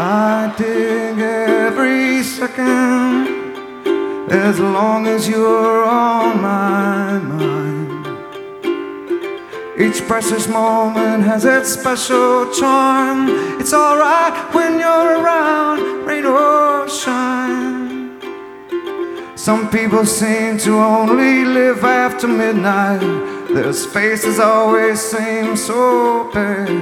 I dig every second, as long as you're on my mind. Each precious moment has its special charm. It's alright when you're around, rain or shine. Some people seem to only live after midnight. Their spaces always seem so big.